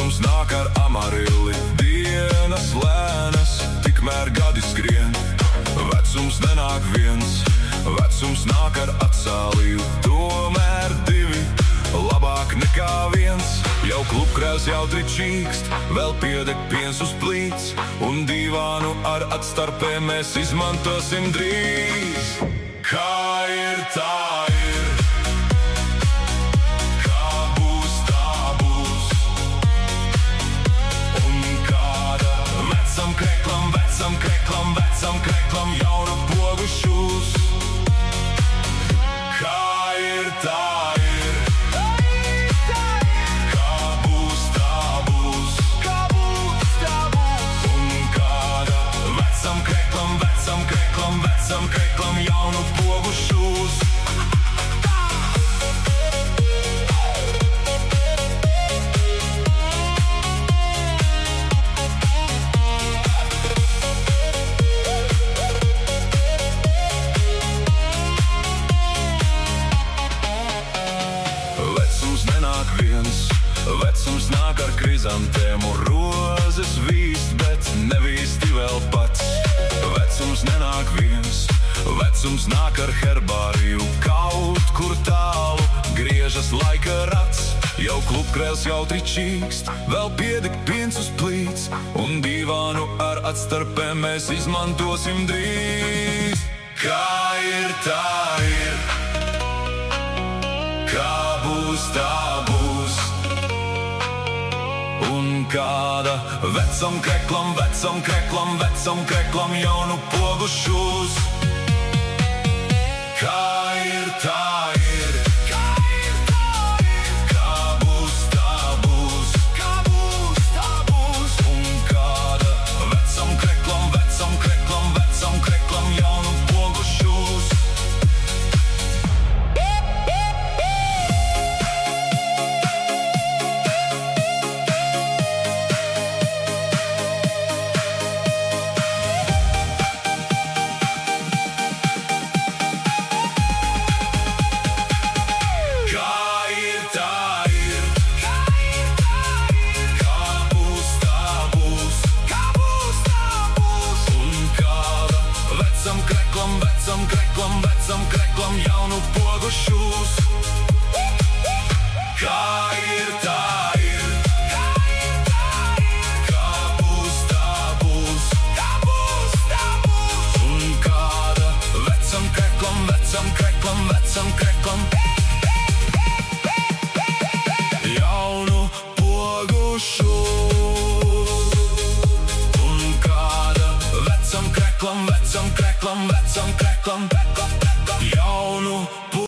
Vecums nāk ar amarili, dienas lēnas, tikmēr gadi skrien. Vecums nenāk viens, vecums nāk ar atsālīju, tomēr divi, labāk nekā viens. Jau klubkrēls jautri čīkst, vēl piedeg piens uz plīts, un dīvānu ar atstarpēm mēs izmantosim drīz. Kā ir, tā ir, kā būs, tā būs, un kāda vecam kreklam, vecam kreklam, vecam kreklam jaunu pogu šūs. Kā ir, tā ir, kā būs, tā būs, un kāda vecam kreklam, vecam kreklam, vecam kreklam jaunu pogu šūs. Vecums nenāk viens, vecums nāk ar krizantēmu, rozes vīst, bet nevīsti vēl pats. Vecums nenāk viens, vecums nāk ar herbāriju, kaut kur tālu griežas laika rats. Jau klubkrēls jautri čīkst, vēl piedeg piens uz plīts, un dīvānu ar atstarpēm mēs izmantosim drīz. Kā ir, tā ir, kā būs, tā būs, un kāda vecam kreklam, vecam kreklam, vecam kreklam jaunu pogu šūs. Kā ir, tā ir, kā būs, tā būs, un kāda vecam kreklam, vecam kreklam, vecam kreklam jaunu pogu šūs. Vecam kreklam, vecam kreklam jaunu pogu šūs. Kā ir, tā ir, kā būs, tā būs, un kāda vecam kreklam, vecam kreklam, vecam kreklam jaunu pogu šūs. Un kāda vecam kreklam, vecam kreklam, vecam kreklam